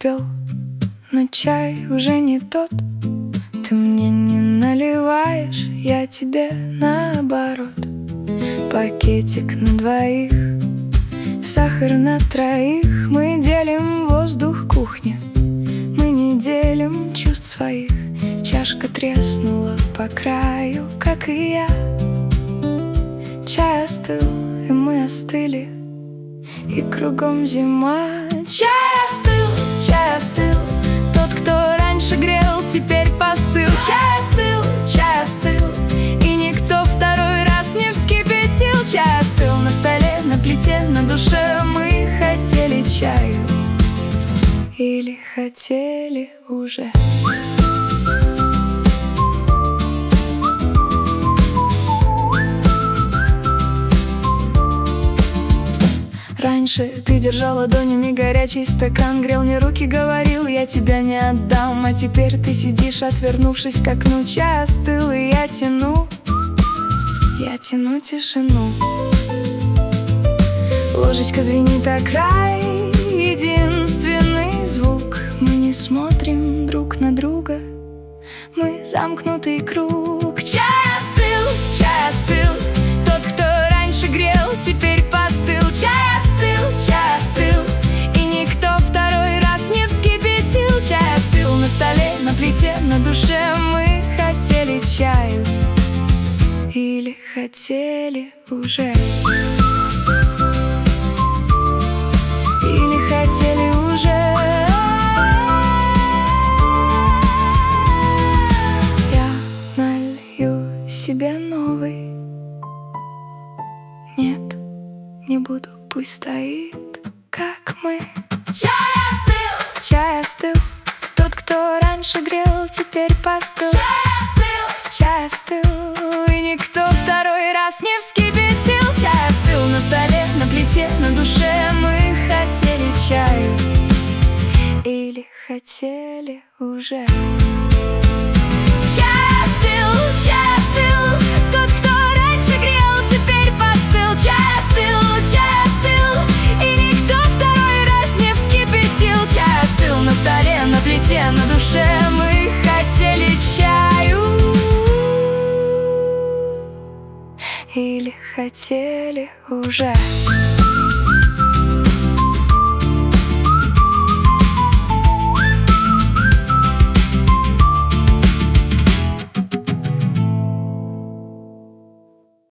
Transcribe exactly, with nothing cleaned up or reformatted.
успел, но чай уже не тот. Ты мне не наливаешь, я тебе наоборот. Пакетик на двоих, сахар на троих. Мы делим воздух кухни, мы не делим чувств своих. Чашка треснула по краю, как и я. Чай остыл, и мы остыли, и кругом зима. Чай остыл, чай остыл, тот, кто раньше грел, теперь постыл. Чай остыл, чай остыл, и никто второй раз не вскипятил. Чай остыл на столе, на плите, на душе. Мы хотели чаю или хотели уже. Раньше ты держал ладонями горячий стакан, грел мне руки, говорил, я тебя не отдам. А теперь ты сидишь, отвернувшись к окну. Чай остыл, и я тяну, я тяну тишину. Ложечка звенит о край, единственный звук. Мы не смотрим друг на друга, мы замкнутый круг. Чай остыл, чай остыл, тот, кто раньше грел, теперь постыл. Чай остыл, чай остыл, и никто второй раз не вскипятил. Чай остыл на столе, на плите, на душе. Мы хотели чаю или хотели уже. Или хотели уже. Я налью себе новый. Нет, не буду, пусть стоит, как мы. Чай остыл, чай остыл, тот, кто раньше грел, теперь постыл. Чай остыл, чай остыл, и никто второй раз не вскипятил. Чай остыл на столе, на плите, на душе. Мы хотели чаю или хотели уже. Чай остыл, чай остыл, тот, кто раньше грел, теперь постыл. Чай остыл, чай остыл, и никто второй раз не вскипятил. Чай остыл на столе, на плите, на душе. Мы хотели чаю или хотели уже.